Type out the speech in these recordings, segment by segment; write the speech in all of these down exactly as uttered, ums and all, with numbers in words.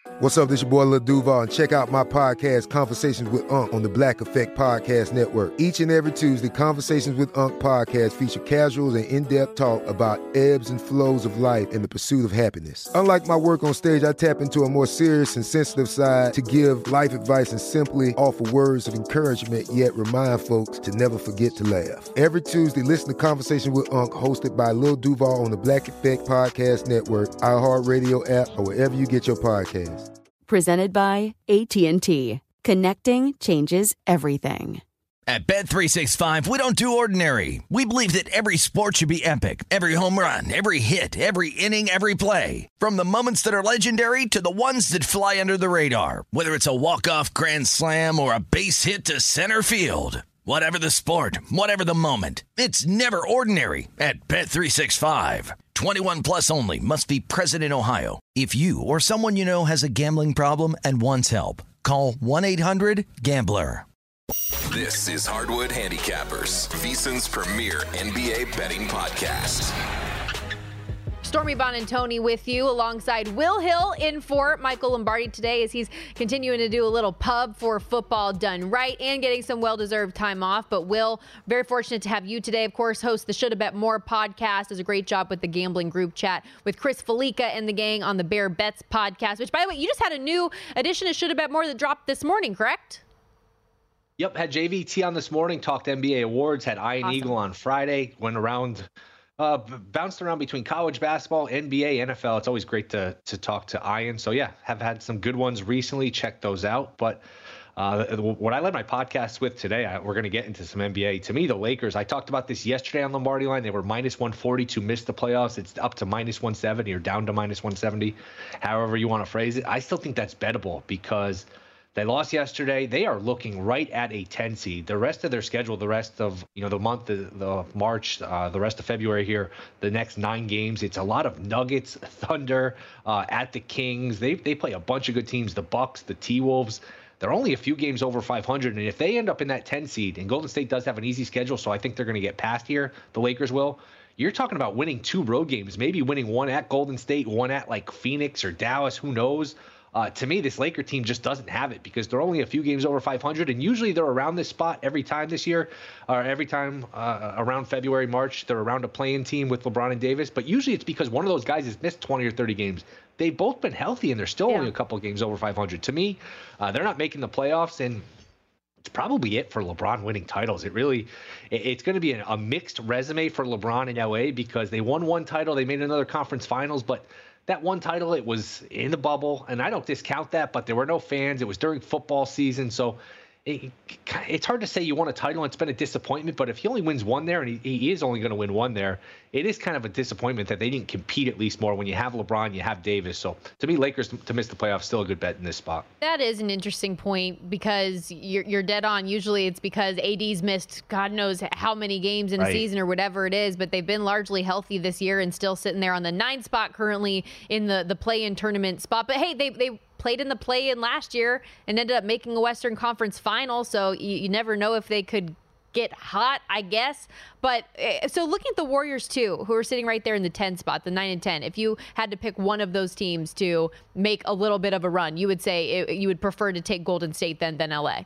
What's up, this your boy Lil Duval, and check out my podcast, Conversations with Unc, on the Black Effect Podcast Network. Each and every Tuesday, Conversations with Unc podcast feature casuals and in-depth talk about ebbs and flows of life and the pursuit of happiness. Unlike my work on stage, I tap into a more serious and sensitive side to give life advice and simply offer words of encouragement, yet remind folks to never forget to laugh. Every Tuesday, listen to Conversations with Unc, hosted by Lil Duval on the Black Effect Podcast Network, iHeartRadio app, or wherever you get your podcasts. Presented by A T and T. Connecting changes everything. At Bet three sixty-five, we don't do ordinary. We believe that every sport should be epic. Every home run, every hit, every inning, every play. From the moments that are legendary to the ones that fly under the radar. Whether it's a walk-off grand slam or a base hit to center field. Whatever the sport, whatever the moment. It's never ordinary at Bet three sixty-five. twenty-one plus only. Must be present in Ohio. If you or someone you know has a gambling problem and wants help, call one eight hundred gambler. This is Hardwood Handicappers, VSiN's premier N B A betting podcast. Stormy Buonantony with you alongside Will Hill in for Michael Lombardi today as he's continuing to do a little pub for football done right and getting some well-deserved time off. But Will, very fortunate to have you today. Of course, host the Shoulda Bet More podcast. Does a great job with the gambling group chat with Chris Felica and the gang on the Bear Bets podcast, which, by the way, you just had a new edition of Shoulda Bet More that dropped this morning, correct? Yep, had J V T on this morning, talked N B A awards, had Iron Awesome. Eagle on Friday, went around, uh, bounced around between college basketball, N B A, N F L. It's always great to to talk to Ian. So yeah, have had some good ones recently. Check those out. But uh, what I led my podcast with today, I, we're going to get into some N B A. To me, the Lakers, I talked about this yesterday on Lombardi Line. They were minus one forty to miss the playoffs. It's up to minus one seventy or down to minus one seventy, however you want to phrase it. I still think that's bettable because they lost yesterday. They are looking right at a ten seed. The rest of their schedule, the rest of you know the month, the, the March, uh, the rest of February here, the next nine games, it's a lot of Nuggets, Thunder, uh, at the Kings. They they play a bunch of good teams. The Bucks, the T-Wolves. They're only a few games over five hundred, and if they end up in that ten seed, and Golden State does have an easy schedule, so I think they're going to get past here. The Lakers will. You're talking about winning two road games, maybe winning one at Golden State, one at like Phoenix or Dallas. Who knows? Uh, to me, this Laker team just doesn't have it because they're only a few games over five hundred, and usually they're around this spot every time this year, or every time uh, around February, March, they're around a play-in team with LeBron and Davis. But usually it's because one of those guys has missed twenty or thirty games. They've both been healthy, and they're still Yeah. only a couple of games over five hundred. To me, uh, they're not making the playoffs, and it's probably it for LeBron winning titles. It really, it, it's going to be a, a mixed resume for LeBron in L A because they won one title, they made another conference finals, but that one title, it was in the bubble, and I don't discount that, but there were no fans. It was during football season, so it, it's hard to say you won a title and it's been a disappointment, but if he only wins one there, and he, he is only going to win one there, it is kind of a disappointment that they didn't compete at least more. When you have LeBron, you have Davis. So to me, Lakers to, to miss the playoffs, still a good bet in this spot. That is an interesting point because you're, you're dead on. Usually it's because A D's missed God knows how many games in a Right. season or whatever it is, but they've been largely healthy this year and still sitting there on the nine spot currently in the, the play-in tournament spot. But hey, they they played in the play-in last year and ended up making a Western Conference final, so you, you never know if they could get hot, I guess. But uh, so looking at the Warriors too, who are sitting right there in the ten spot, the nine and ten, if you had to pick one of those teams to make a little bit of a run, you would say it, you would prefer to take Golden State than, than L A.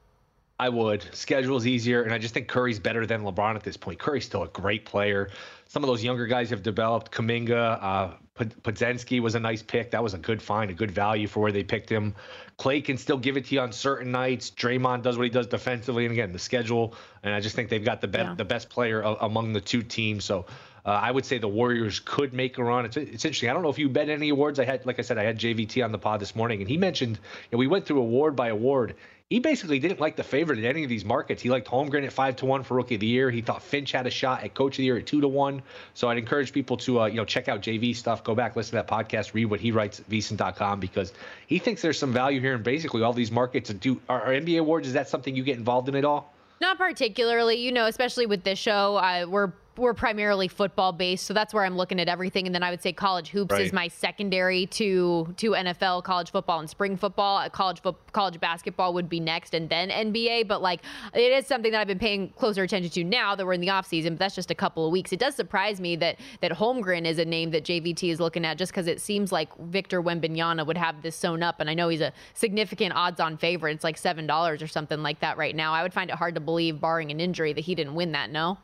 I would. Schedule's easier, and I just think Curry's better than LeBron at this point. Curry's still a great player. Some of those younger guys have developed. Kuminga, uh, Podzensky was a nice pick. That was a good find, a good value for where they picked him. Clay can still give it to you on certain nights. Draymond does what he does defensively, and again, the schedule. And I just think they've got the, be- Yeah. the best player a- among the two teams. So uh, I would say the Warriors could make a run. It's, it's interesting. I don't know if you bet any awards. I had, like I said, I had J V T on the pod this morning, and he mentioned, you know, we went through award by award. He basically didn't like the favorite in any of these markets. He liked Holmgren at five to one for Rookie of the Year. He thought Finch had a shot at Coach of the Year at two to one. So I'd encourage people to uh, you know check out J V stuff. Go back, listen to that podcast, read what he writes at V S I N dot com because he thinks there's some value here in basically all these markets. Do are, are N B A awards? Is that something you get involved in at all? Not particularly, you know, especially with this show, uh, we're we're primarily football based, so that's where I'm looking at everything. And then I would say college hoops right. is my secondary to to N F L, college football, and spring football. College fo- college basketball would be next, and then N B A. But like, it is something that I've been paying closer attention to now that we're in the off season. But that's just a couple of weeks. It does surprise me that that Holmgren is a name that J V T is looking at, just because it seems like Victor Wembanyama would have this sewn up, and I know he's a significant odds-on favorite. It's like seven dollars or something like that right now. I would find it hard to believe, barring an injury, that he didn't win that. No.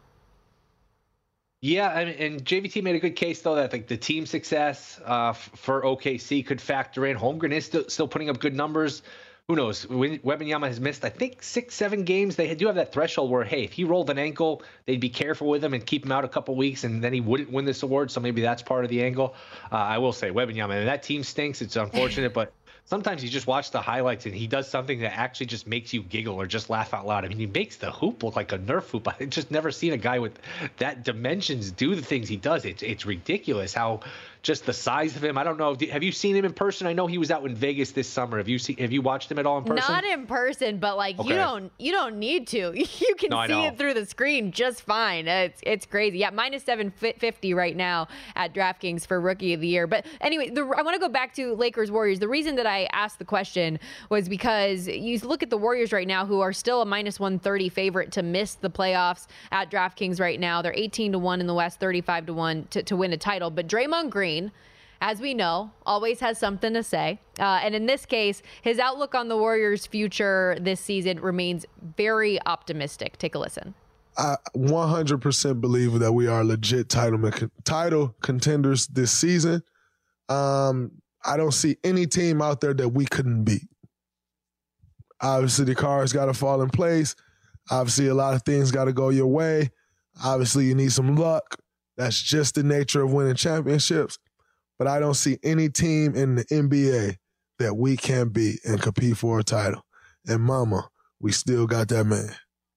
Yeah, and, and J V T made a good case, though, that like the team success uh, f- for O K C could factor in. Holmgren is still, still putting up good numbers. Who knows? Wembanyama has missed, I think, six, seven games. They do have that threshold where, hey, if he rolled an ankle, they'd be careful with him and keep him out a couple weeks, and then he wouldn't win this award. So maybe that's part of the angle. Uh, I will say, Wembanyama, and that team stinks. It's unfortunate, but sometimes you just watch the highlights and he does something that actually just makes you giggle or just laugh out loud. I mean, he makes the hoop look like a Nerf hoop. I've just never seen a guy with that dimensions do the things he does. It's it's ridiculous how just the size of him. I don't know. Have you seen him in person? I know he was out in Vegas this summer. Have you seen? Have you watched him at all in person? Not in person, but like Okay. you don't you don't need to. You can No, I see know. it through the screen just fine. It's it's crazy. Yeah, minus seven fifty right now at DraftKings for Rookie of the Year. But anyway, the, I want to go back to Lakers Warriors. The reason that I asked the question was because you look at the Warriors right now, who are still a minus one thirty favorite to miss the playoffs at DraftKings right now. They're eighteen to one in the West, thirty-five to one to, to win a title. But Draymond Green, as we know, always has something to say. Uh, and in this case, his outlook on the Warriors' future this season remains very optimistic. Take a listen. I one hundred percent believe that we are legit title title contenders this season. Um, I don't see any team out there that we couldn't beat. Obviously, the cards got to fall in place. Obviously, a lot of things got to go your way. Obviously, you need some luck. That's just the nature of winning championships. But I don't see any team in the N B A that we can beat and compete for a title. And mama, we still got that man.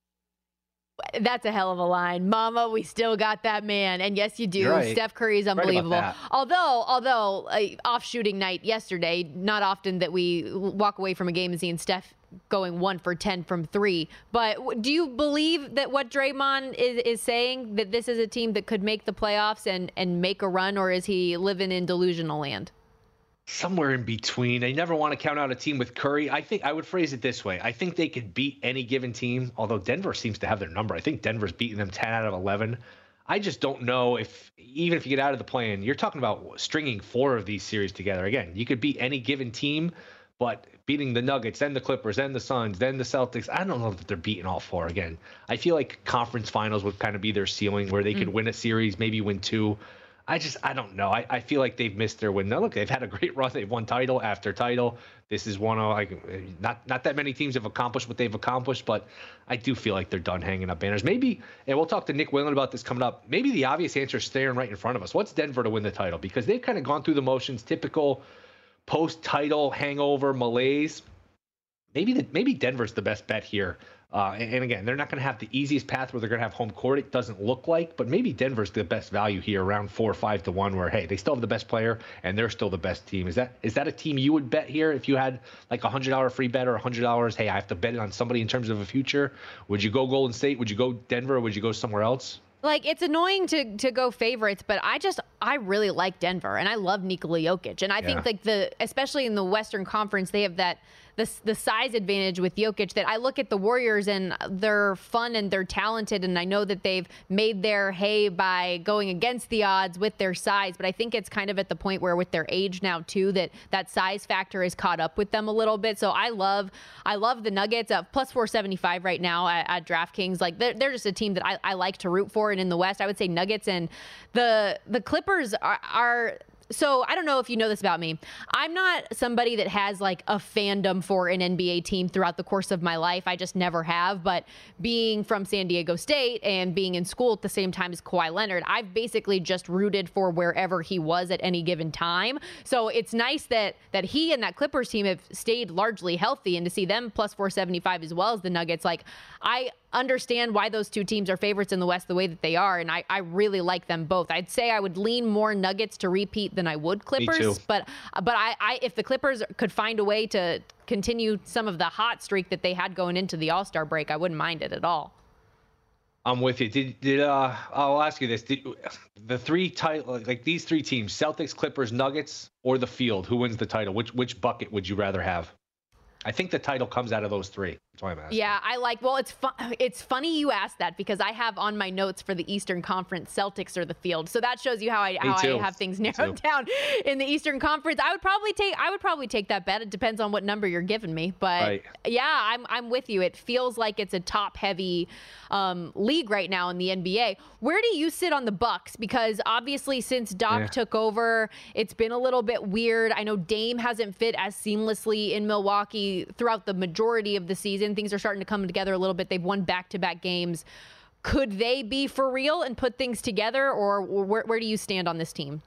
That's a hell of a line. Mama, we still got that man. And yes, you do. Right. Steph Curry is Right about unbelievable. that. although, although uh, off shooting night yesterday, not often that we walk away from a game and seeing Steph going one for ten from three. But do you believe that what Draymond is, is saying, that this is a team that could make the playoffs and, and make a run, or is he living in delusional land? Somewhere in between. I never want to count out a team with Curry. I think I would phrase it this way. I think they could beat any given team, although Denver seems to have their number. I think Denver's beaten them ten out of eleven. I just don't know if, even if you get out of the play-in, you're talking about stringing four of these series together. Again, you could beat any given team, but beating the Nuggets, then the Clippers, then the Suns, then the Celtics, I don't know that they're beating all four again. I feel like conference finals would kind of be their ceiling, where they could mm. win a series, maybe win two. I just, I don't know. I, I feel like they've missed their window. Look, they've had a great run. They've won title after title. This is one of, like, not not that many teams have accomplished what they've accomplished, but I do feel like they're done hanging up banners. Maybe, and we'll talk to Nick Whalen about this coming up, maybe the obvious answer is staring right in front of us. What's Denver to win the title? Because they've kind of gone through the motions, typical post-title hangover malaise. Maybe the, maybe Denver's the best bet here. Uh, and, and again, they're not going to have the easiest path where they're going to have home court. It doesn't look like, but maybe Denver's the best value here, around four or five to one, where, hey, they still have the best player and they're still the best team. Is that is that a team you would bet here if you had like a hundred dollar free bet or a hundred dollars? Hey, I have to bet it on somebody in terms of a future. Would you go Golden State? Would you go Denver? Or would you go somewhere else? Like, it's annoying to to go favorites, but I just, I really like Denver, and I love Nikola Jokic. And I Yeah. think, like, the, especially in the Western Conference, they have that, the, the size advantage with Jokic, that I look at the Warriors and they're fun and they're talented, and I know that they've made their hay by going against the odds with their size, but I think it's kind of at the point where, with their age now too, that that size factor is caught up with them a little bit. So I love, I love the Nuggets, uh, plus four seventy-five right now at, at DraftKings. Like, they're, they're just a team that I, I like to root for. And in the West, I would say Nuggets, and the the Clippers are, are so I don't know if you know this about me. I'm not somebody that has like a fandom for an N B A team throughout the course of my life. I just never have. But being from San Diego State and being in school at the same time as Kawhi Leonard, I've basically just rooted for wherever he was at any given time. So it's nice that that he and that Clippers team have stayed largely healthy, and to see them plus four seventy-five as well as the Nuggets, like, I understand why those two teams are favorites in the West the way that they are, and I, I really like them both. I'd say I would lean more Nuggets to repeat than I would Clippers. Me too. But but I, I if the Clippers could find a way to continue some of the hot streak that they had going into the All-Star break, I wouldn't mind it at all. I'm with you. Did did uh? I'll ask you this: Did the three title like these three teams, Celtics, Clippers, Nuggets, or the field? Who wins the title? Which which bucket would you rather have? I think the title comes out of those three. That's why I'm asking. Yeah, I like, well, it's fun. It's funny you asked that because I have on my notes for the Eastern Conference Celtics or the field. So that shows you how I how I have things narrowed down in the Eastern Conference. I would probably take I would probably take that bet. It depends on what number you're giving me. But right. yeah, I'm I'm with you. It feels like it's a top heavy um, league right now in the N B A. Where do you sit on the Bucks? Because obviously since Doc yeah. took over, it's been a little bit weird. I know Dame hasn't fit as seamlessly in Milwaukee throughout the majority of the season. Things are starting to come together a little bit. They've won back-to-back games. Could they be for real and put things together, or where, where do you stand on this team?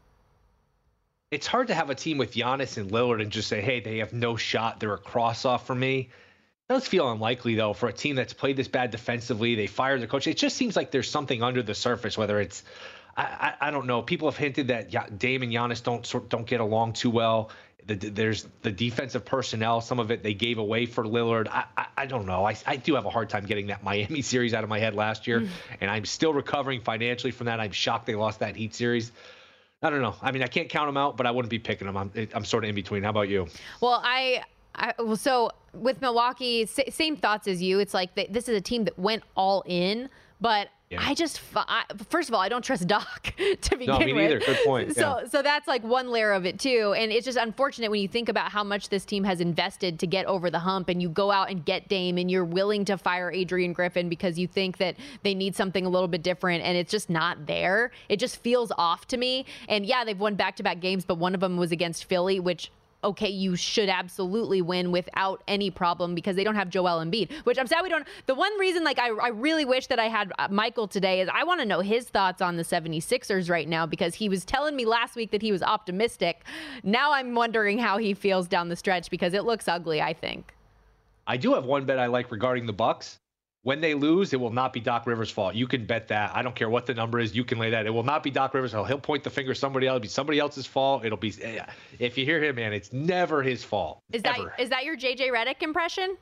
It's hard to have a team with Giannis and Lillard and just say, hey, they have no shot. They're a cross-off for me. It does feel unlikely, though, for a team that's played this bad defensively. They fired the coach. It just seems like there's something under the surface, whether it's I, I, I don't know. People have hinted that Dame and Giannis don't don't get along too well. The, there's the defensive personnel. Some of it they gave away for Lillard. I, I, I don't know. I, I do have a hard time getting that Miami series out of my head last year, mm. and I'm still recovering financially from that. I'm shocked they lost that Heat series. I don't know. I mean, I can't count them out, but I wouldn't be picking them. I'm, I'm sort of in between. How about you? Well, I, I well, so with Milwaukee, same thoughts as you. It's like they, this is a team that went all in, but yeah. I just, I, first of all, I don't trust Doc to begin no, me with. neither. Good point. So, yeah. so that's like one layer of it too. And it's just unfortunate when you think about how much this team has invested to get over the hump, and you go out and get Dame, and you're willing to fire Adrian Griffin because you think that they need something a little bit different, and it's just not there. It just feels off to me. And yeah, they've won back-to-back games, but one of them was against Philly, which, okay, you should absolutely win without any problem because they don't have Joel Embiid, which I'm sad we don't. The one reason, like, I, I really wish that I had Michael today is I want to know his thoughts on the seventy-sixers right now, because he was telling me last week that he was optimistic. Now I'm wondering how he feels down the stretch because it looks ugly, I think. I do have one bet I like regarding the Bucks. When they lose, it will not be Doc Rivers' fault. You can bet that. I don't care what the number is. You can lay that. It will not be Doc Rivers' fault. He'll point the finger at somebody else. It'll be somebody else's fault. It'll be, if you hear him, man, it's never his fault. Is that ever. Is that your J J Redick impression?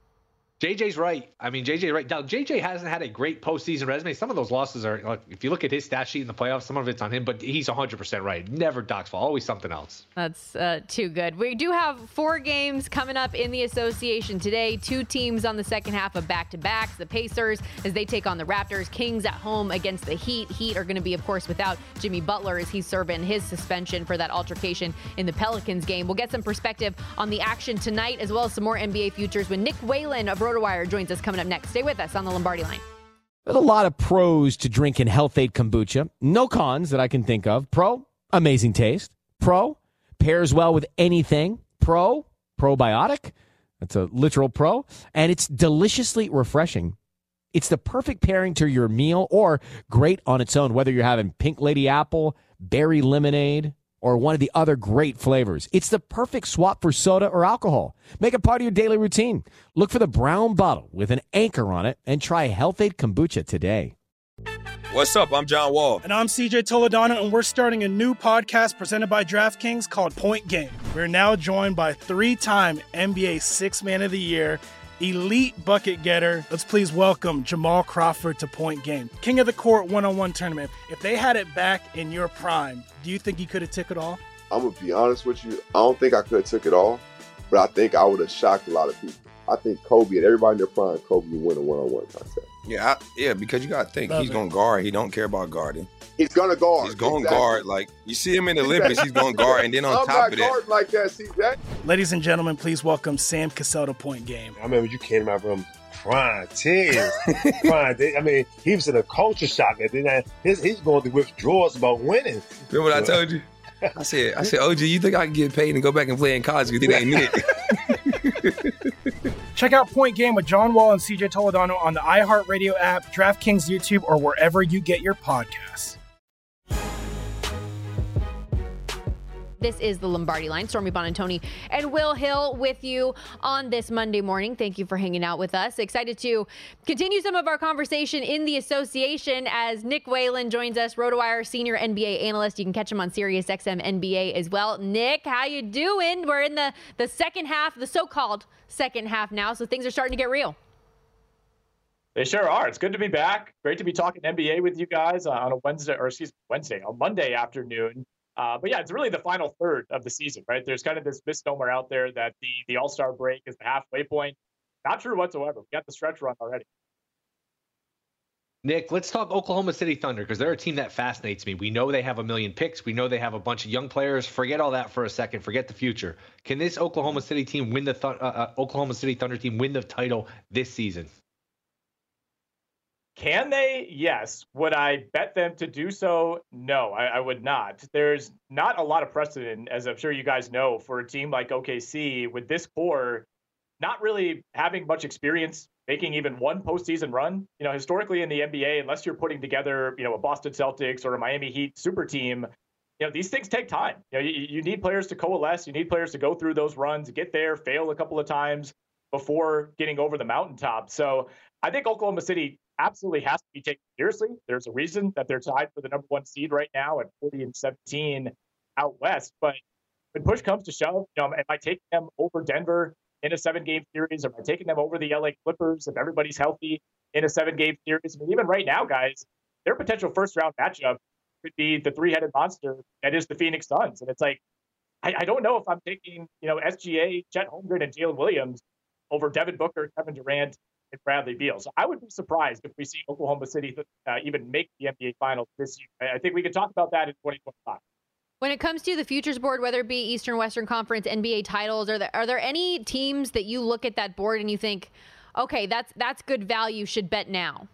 J J's right. I mean, J J right. Now, J J hasn't had a great postseason resume. Some of those losses are, like, if you look at his stat sheet in the playoffs, some of it's on him, but he's one hundred percent right. Never Doc's fault. Always something else. That's uh, too good. We do have four games coming up in the association today. Two teams on the second half of back-to-backs. The Pacers, as they take on the Raptors. Kings at home against the Heat. Heat are going to be, of course, without Jimmy Butler as he's serving his suspension for that altercation in the Pelicans game. We'll get some perspective on the action tonight, as well as some more N B A futures when Nick Whalen of RotoWire joins us coming up next. Stay with us on the Lombardi Line. There's a lot of pros to drinking Health-Ade kombucha. No cons that I can think of. Pro, amazing taste. Pro, pairs well with anything. Pro, probiotic. That's a literal pro. And it's deliciously refreshing. It's the perfect pairing to your meal, or great on its own, whether you're having Pink Lady Apple, berry lemonade, or one of the other great flavors. It's the perfect swap for soda or alcohol. Make it part of your daily routine. Look for the brown bottle with an anchor on it and try Health-Ade kombucha today. What's up? I'm John Wall. And I'm C J Toledano, and we're starting a new podcast presented by DraftKings called Point Game. We're now joined by three-time N B A Sixth Man of the Year, elite bucket getter. Let's please welcome Jamal Crawford to Point Game. King of the Court one-on-one tournament. If they had it back in your prime, do you think you could have took it all? I'm going to be honest with you. I don't think I could have took it all, but I think I would have shocked a lot of people. I think Kobe and everybody in their prime, Kobe would win a one-on-one contest. Yeah, I, yeah, because you got to think, Love he's going to guard. He don't care about guarding. He's going to guard. He's going to exactly. guard. Like, you see him in the Olympics, he's going to guard. And then on I'm top not of that. guarding like that, C J. Ladies and gentlemen, please welcome Sam Cassell to Point Game. I remember you came out from prime tears. prime. I mean, he was in a culture shock. And then his, he's going through withdrawals about winning. Remember what I told you? I said, I said, O G, you think I can get paid and go back and play in college because it ain't it? Check out Point Game with John Wall and C J Toledano on the iHeartRadio app, DraftKings YouTube, or wherever you get your podcasts. This is the Lombardi Line. Stormy Buonantony and Will Hill with you on this Monday morning. Thank you for hanging out with us. Excited to continue some of our conversation in the association as Nick Whalen joins us, RotoWire senior N B A analyst. You can catch him on Sirius X M N B A as well. Nick, how you doing? We're in the, the second half, the so-called second half now, so things are starting to get real. They sure are. It's good to be back. Great to be talking N B A with you guys on a Wednesday, or excuse me, Wednesday, on Monday afternoon. Uh, but yeah, it's really the final third of the season, right? There's kind of this misnomer out there that the the All-Star break is the halfway point. Not true whatsoever. We got the stretch run already. Nick, let's talk Oklahoma City Thunder, because they're a team that fascinates me. We know they have a million picks. We know they have a bunch of young players. Forget all that for a second. Forget the future. Can this Oklahoma City team win the th- uh, uh, Oklahoma City Thunder team win the title this season? Can they? Yes. Would I bet them to do so? No, I, I would not. There's not a lot of precedent, as I'm sure you guys know, for a team like O K C with this core not really having much experience making even one postseason run. You know, historically in the N B A, unless you're putting together, you know, a Boston Celtics or a Miami Heat super team, you know, these things take time. You know, you, you need players to coalesce. You need players to go through those runs, get there, fail a couple of times before getting over the mountaintop. So I think Oklahoma City absolutely has to be taken seriously. There's a reason that they're tied for the number one seed right now at forty and seventeen out west. But when push comes to shove, you know, am I taking them over Denver in a seven-game series? Am I taking them over the L A Clippers if everybody's healthy in a seven-game series? I mean, even right now, guys, their potential first-round matchup could be the three-headed monster that is the Phoenix Suns. And it's like, I, I don't know if I'm taking, you know, S G A, Chet Holmgren, and Jalen Williams over Devin Booker, Kevin Durant, and Bradley Beal. So I would be surprised if we see Oklahoma City uh, even make the N B A Finals this year. I think we could talk about that in twenty twenty-five. When it comes to the futures board, whether it be Eastern Western Conference, N B A titles, are there are there any teams that you look at that board and you think, okay, that's that's good value, should bet now?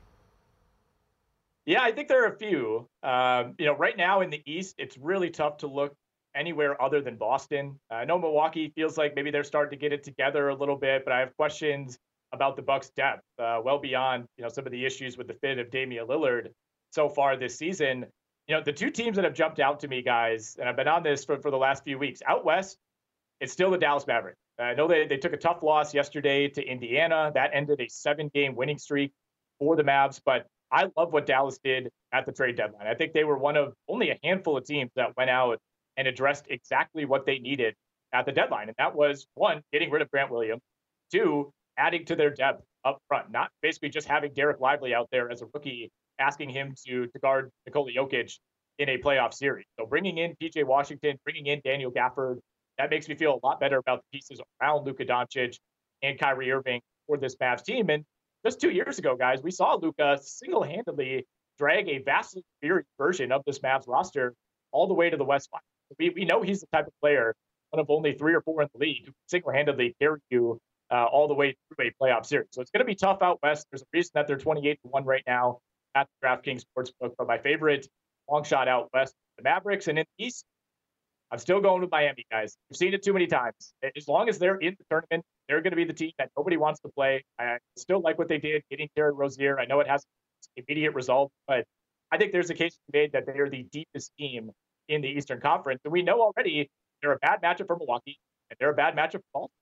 Yeah, I think there are a few. Um, you know, right now in the East, it's really tough to look anywhere other than Boston. Uh, I know Milwaukee feels like maybe they're starting to get it together a little bit, but I have questions about the Bucks' depth, uh, well beyond, you know, some of the issues with the fit of Damian Lillard so far this season. You know, the two teams that have jumped out to me, guys, and I've been on this for, for the last few weeks, out west, it's still the Dallas Mavericks. I know they, they took a tough loss yesterday to Indiana. That ended a seven-game winning streak for the Mavs, but I love what Dallas did at the trade deadline. I think they were one of only a handful of teams that went out and addressed exactly what they needed at the deadline, and that was, one, getting rid of Grant Williams, two, adding to their depth up front, not basically just having Derek Lively out there as a rookie, asking him to, to guard Nikola Jokic in a playoff series. So bringing in P J Washington, bringing in Daniel Gafford, that makes me feel a lot better about the pieces around Luka Doncic and Kyrie Irving for this Mavs team. And just two years ago, guys, we saw Luka single-handedly drag a vastly superior version of this Mavs roster all the way to the West Final. We, we know he's the type of player, one of only three or four in the league, who can single-handedly carry you uh, all the way through a playoff series. So it's going to be tough out west. There's a reason that they're twenty-eight to one right now at the DraftKings Sportsbook. But my favorite long shot out west, the Mavericks. And in the East, I'm still going with Miami, guys. We've seen it too many times. As long as they're in the tournament, they're going to be the team that nobody wants to play. I still like what they did, getting Terry Rozier. I know it has immediate results, but I think there's a case to be made that they are the deepest team in the Eastern Conference. And we know already they're a bad matchup for Milwaukee, and they're a bad matchup for Boston.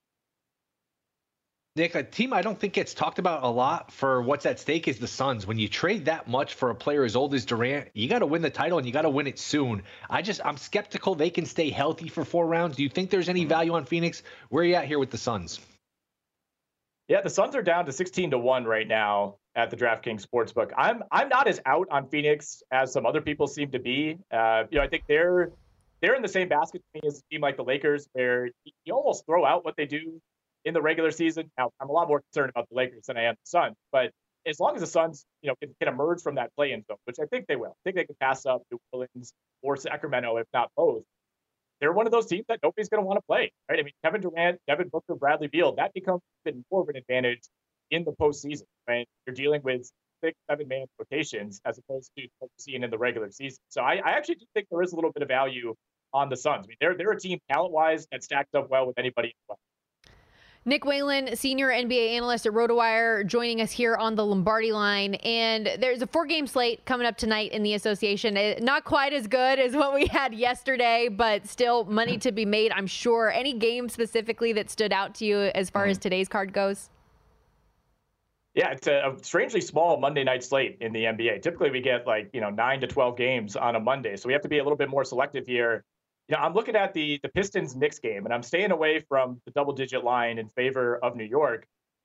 Nick, a team I don't think gets talked about a lot for what's at stake is the Suns. When you trade that much for a player as old as Durant, you got to win the title and you got to win it soon. I just, I'm skeptical they can stay healthy for four rounds. Do you think there's any value on Phoenix? Where are you at here with the Suns? Yeah, the Suns are down to sixteen to one right now at the DraftKings Sportsbook. I'm I'm not as out on Phoenix as some other people seem to be. Uh, you know, I think they're they're in the same basket to me as a team like the Lakers, where you almost throw out what they do in the regular season. Now, I'm a lot more concerned about the Lakers than I am the Suns, but as long as the Suns, you know, can, can emerge from that play-in zone, which I think they will, I think they can pass up New Orleans or Sacramento, if not both. They're one of those teams that nobody's going to want to play, right? I mean, Kevin Durant, Devin Booker, Bradley Beal, that becomes even more of an advantage in the postseason, right? You're dealing with six, seven-man rotations as opposed to what we're seeing in the regular season. So I, I actually do think there is a little bit of value on the Suns. I mean, they're they're a team talent-wise that stacks up well with anybody in the West. Nick Whalen, senior N B A analyst at RotoWire, joining us here on the Lombardi line. And there's a four-game slate coming up tonight in the association. Not quite as good as what we had yesterday, but still money to be made, I'm sure. Any game specifically that stood out to you as far mm-hmm. as today's card goes? Yeah, it's a, a strangely small Monday night slate in the N B A. Typically, we get like, you know, nine to twelve games on a Monday. So we have to be a little bit more selective here. You know, I'm looking at the the Pistons-Knicks game, and I'm staying away from the double-digit line in favor of New York.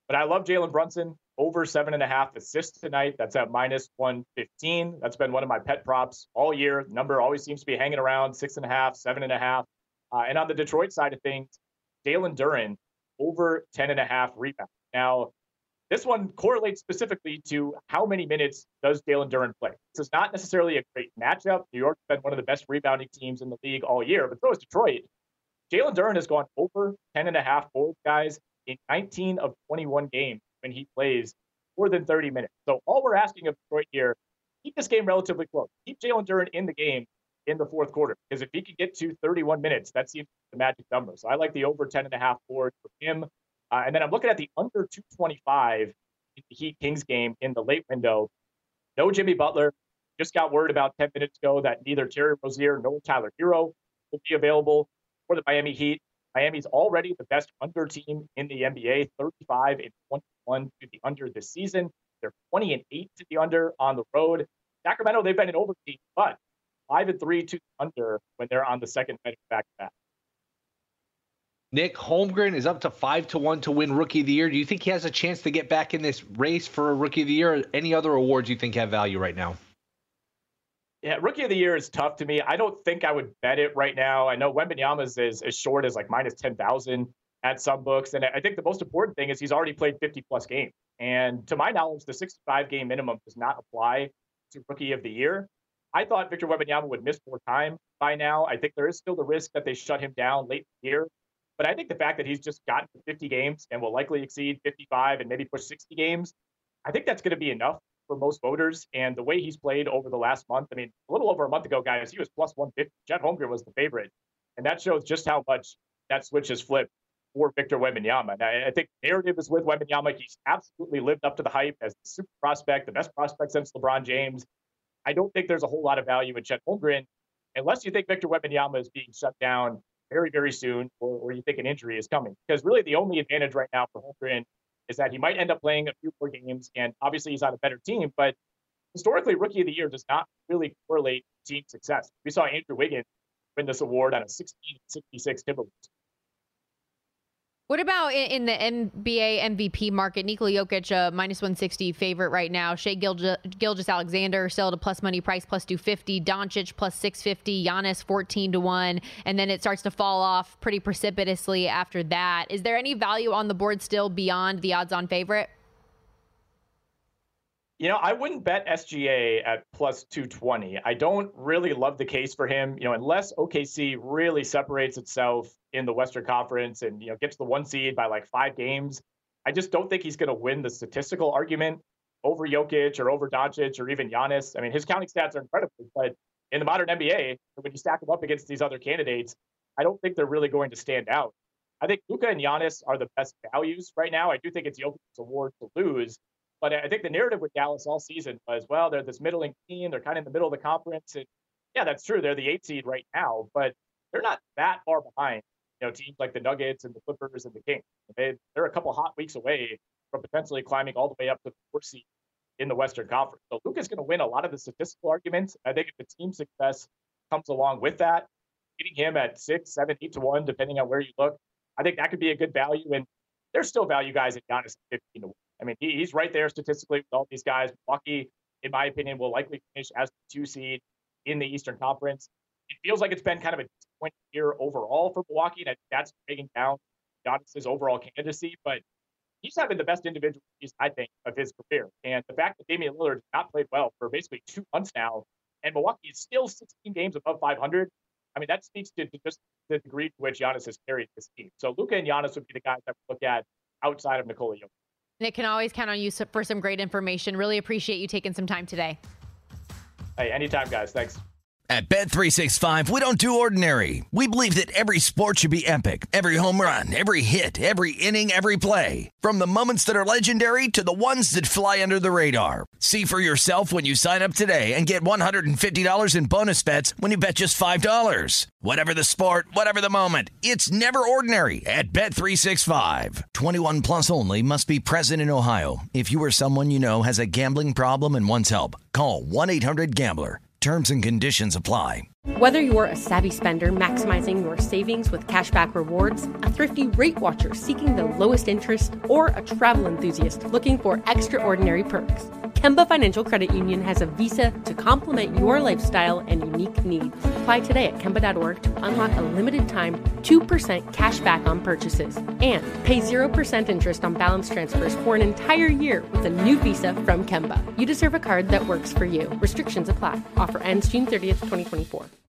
But I love Jalen Brunson over seven and a half assists tonight. That's at minus one fifteen. That's been one of my pet props all year. The number always seems to be hanging around six and a half, seven and a half. Uh, and on the Detroit side of things, Jalen Duren over ten and a half rebounds. Now, this one correlates specifically to how many minutes does Jalen Duren play. This is not necessarily a great matchup. New York's been one of the best rebounding teams in the league all year, but so is Detroit. Jalen Duren has gone over ten and a half boards, guys, in nineteen of twenty-one games when he plays more than thirty minutes. So all we're asking of Detroit here, keep this game relatively close. Keep Jalen Duren in the game in the fourth quarter, because if he can get to thirty-one minutes, that seems the magic number. So I like the over ten and a half boards for him. Uh, and then I'm looking at the under two twenty-five in the Heat Kings game in the late window. No Jimmy Butler. Just got word about ten minutes ago that neither Terry Rozier nor Tyler Hero will be available for the Miami Heat. Miami's already the best under team in the N B A, thirty-five and twenty-one to the under this season. They're twenty and eight to the under on the road. Sacramento, they've been an over team, but five and three to the under when they're on the second night of back-to-back. Nick, Holmgren is up to five to one to win Rookie of the Year. Do you think he has a chance to get back in this race for a Rookie of the Year? Or any other awards you think have value right now? Yeah, Rookie of the Year is tough to me. I don't think I would bet it right now. I know Wembanyama is as, as short as like minus ten thousand at some books. And I think the most important thing is he's already played fifty plus games. And to my knowledge, the sixty-five game minimum does not apply to Rookie of the Year. I thought Victor Wembanyama would miss more time by now. I think there is still the risk that they shut him down late in the year. But I think the fact that he's just gotten to fifty games and will likely exceed fifty-five and maybe push sixty games, I think that's going to be enough for most voters. And the way he's played over the last month, I mean, a little over a month ago, guys, he was plus one fifty. Chet Holmgren was the favorite. And that shows just how much that switch has flipped for Victor Wembanyama. And I, I think the narrative is with Wembanyama. He's absolutely lived up to the hype as the super prospect, the best prospect since LeBron James. I don't think there's a whole lot of value in Chet Holmgren unless you think Victor Wembanyama is being shut down very, very soon, or, or you think an injury is coming. Because really the only advantage right now for Holmgren is that he might end up playing a few more games, and obviously he's on a better team, but historically Rookie of the Year does not really correlate team success. We saw Andrew Wiggins win this award on a sixteen sixty-six Timberwolves. What about in, in the N B A M V P market? Nikola Jokic, a minus one sixty favorite right now. Shai Gilge- Gilgeous-Alexander still at a plus money price, plus two fifty. Doncic plus six fifty. Giannis fourteen to one. And then it starts to fall off pretty precipitously after that. Is there any value on the board still beyond the odds-on favorite? You know, I wouldn't bet S G A at plus two twenty. I don't really love the case for him, you know, unless O K C really separates itself in the Western Conference and, you know, gets the one seed by like five games. I just don't think he's going to win the statistical argument over Jokic or over Doncic or even Giannis. I mean, his counting stats are incredible, but in the modern N B A, when you stack them up against these other candidates, I don't think they're really going to stand out. I think Luka and Giannis are the best values right now. I do think it's Jokic's award to lose. But I think the narrative with Dallas all season was, well, they're this middling team. They're kind of in the middle of the conference. And yeah, that's true. They're the eight seed right now, but they're not that far behind, you know, teams like the Nuggets and the Clippers and the Kings. They, they're a couple hot weeks away from potentially climbing all the way up to the fourth seed in the Western Conference. So Luka's going to win a lot of the statistical arguments. I think if the team success comes along with that, getting him at six, seven, eight to one, depending on where you look, I think that could be a good value. And there's still value guys at Giannis at fifteen to one. I mean, he, he's right there statistically with all these guys. Milwaukee, in my opinion, will likely finish as the two seed in the Eastern Conference. It feels like it's been kind of a disappointing year overall for Milwaukee, and that's breaking down Giannis's overall candidacy. But he's having the best individual season, I think, of his career. And the fact that Damian Lillard has not played well for basically two months now, and Milwaukee is still sixteen games above five hundred, I mean, that speaks to, to just the degree to which Giannis has carried this team. So Luka and Giannis would be the guys that we look at outside of Nikola Jokic. Nick, can always count on you for some great information. Really appreciate you taking some time today. Hey, anytime, guys. Thanks. At Bet three sixty-five, we don't do ordinary. We believe that every sport should be epic. Every home run, every hit, every inning, every play. From the moments that are legendary to the ones that fly under the radar. See for yourself when you sign up today and get one hundred fifty dollars in bonus bets when you bet just five dollars. Whatever the sport, whatever the moment, it's never ordinary at Bet three sixty-five. twenty-one plus only. Must be present in Ohio. If you or someone you know has a gambling problem and wants help, call one eight hundred gambler. Terms and conditions apply. Whether you're a savvy spender maximizing your savings with cashback rewards, a thrifty rate watcher seeking the lowest interest, or a travel enthusiast looking for extraordinary perks, Kemba Financial Credit Union has a visa to complement your lifestyle and unique needs. Apply today at Kemba dot org to unlock a limited time two percent cash back on purchases and pay zero percent interest on balance transfers for an entire year with a new visa from Kemba. You deserve a card that works for you. Restrictions apply. Offer ends June thirtieth, twenty twenty-four.